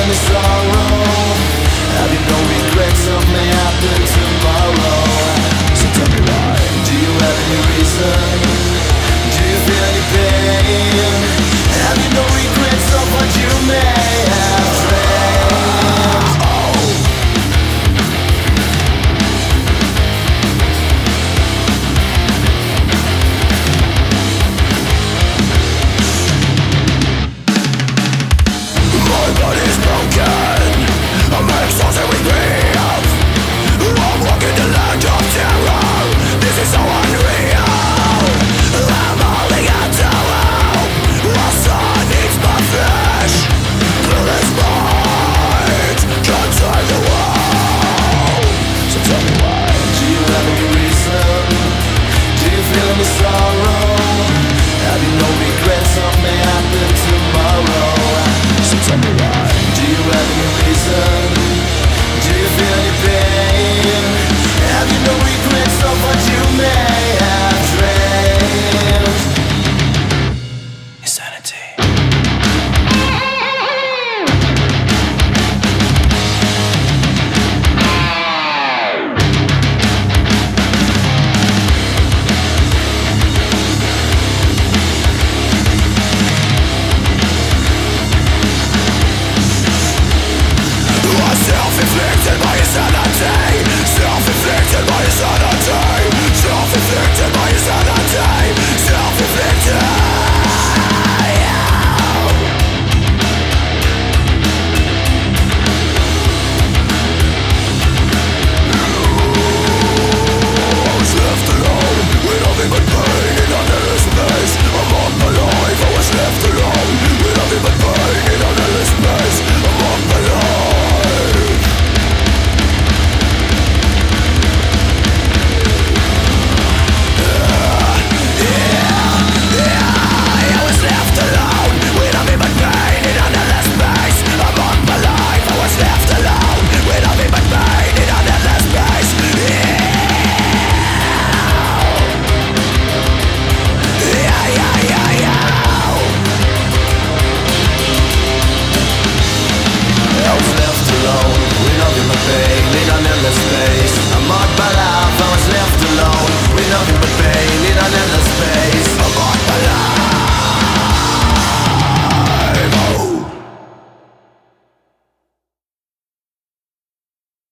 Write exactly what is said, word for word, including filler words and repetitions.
feeling the sorrow? Have you no regrets of may happen tomorrow? So tell me why. Do you have any reason? Do you feel any pain? Have you no regrets of what you may have dreamed? Oh. My body's broken, I'm exhausted with grief. I'm walking the land of terror. This is so unreal. I'm holding out to hope. The sun needs my flesh. Till its might can turn the world. So tell me why. Do you have any reason? Do you feel any sorrow? Have you no regrets of may happen tomorrow? So tell me why. Do you have any reason? Do you feel any pain? Have you no regrets of what you may have dreamed? Insanity. Self-inflicted by insanity. Self-inflicted by insanity. Self-inflicted by insanity. Self-inflicted. I was left alone with nothing but pain in endless space. I'm on my life. I was left alone with nothing but pain in endless space. I'm on my life. Pain